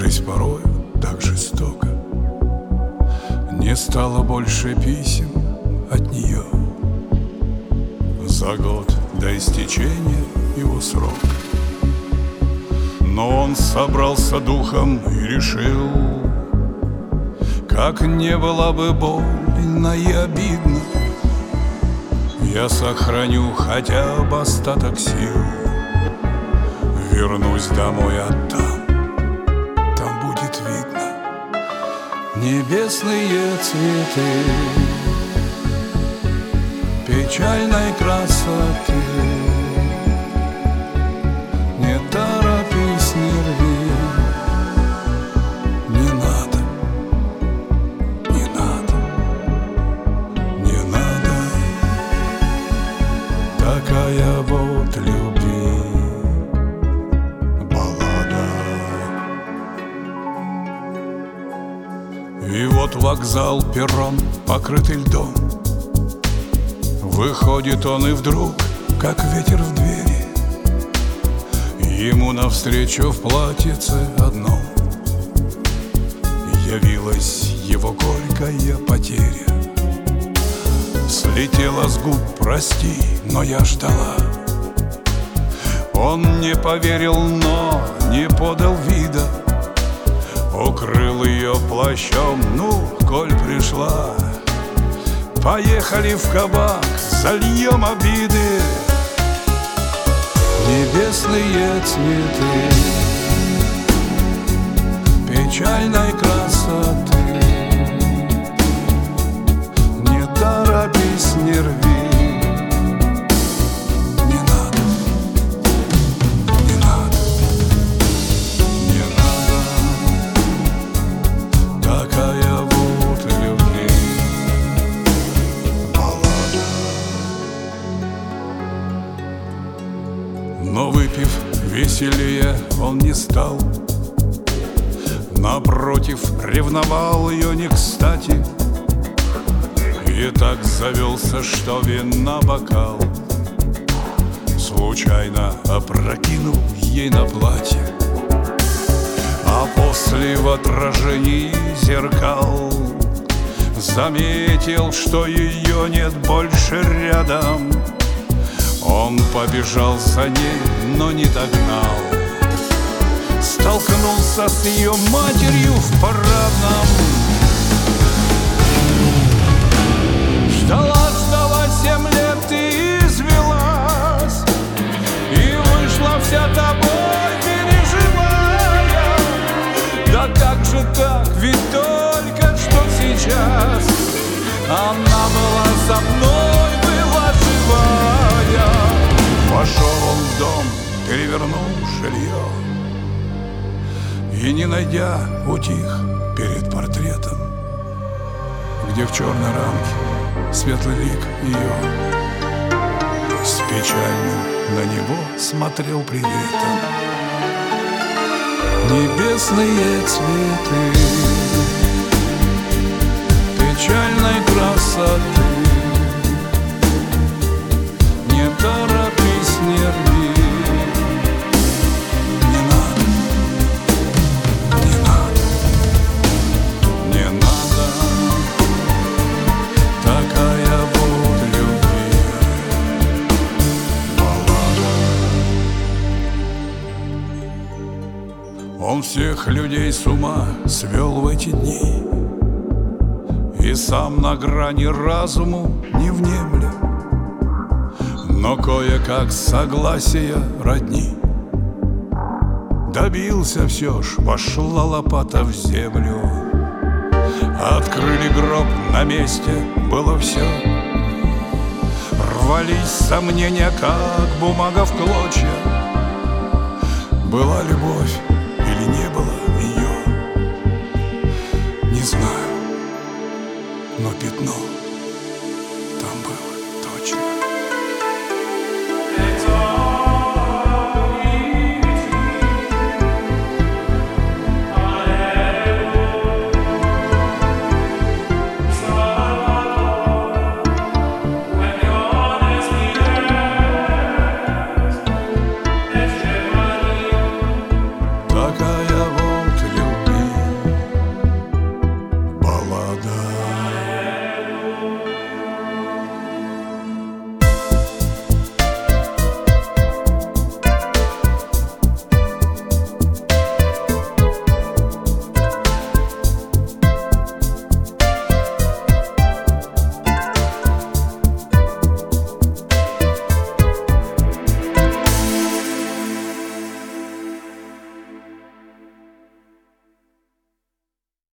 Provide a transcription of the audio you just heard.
Жизнь порой так жестока. Не стало больше писем от нее за год до истечения его срока. Но он собрался духом и решил, как не было бы больно и обидно, я сохраню хотя бы остаток сил. Вернусь домой, а там будет видно небесные цветы печальной красоты. Не торопись, не рви, не надо, не надо, не надо. Такая вот любви баллада. И вот вокзал, перрон, покрытый льдом. Выходит он и вдруг, как ветер в двери, ему навстречу в платьице одном явилась его горькая потеря. Слетела с губ: прости, но я ждала. Он не поверил, но не подал вида, укрыл ее плащом: ну, коль пришла, поехали в кабак, зальем обиды. Небесные цветы печальной красоты. Не торопись, не рви, не надо, не надо, не надо. Такая вот любви баллада. Но выпив веселее он не стал, напротив, ревновал ее не кстати. И так завелся, что вина бокал случайно опрокинул ей на платье. А после в отражении зеркал заметил, что ее нет больше рядом. Он побежал за ней, но не догнал. Столкнулся с ее матерью в парадном. Ждала 7 лет и извелась, и вышла вся тобой переживая. Да как же так, ведь только что сейчас она была со мной, была живая. Пошел он в дом, перевернул жилье и, не найдя, утих перед портретом, где в черной рамке светлый лик ее с печальным на него смотрел приветом. Небесные цветы печальной красоты. Не торопись, не рви, не надо, не надо, не надо. Такая вот любви баллада. Он всех людей с ума свел в эти дни, и сам на грани разуму не внемля. Но кое-как согласия родни добился все ж, пошла лопата в землю. Открыли гроб, на месте было все. Рвались сомнения, как бумага в клочья. Была любовь,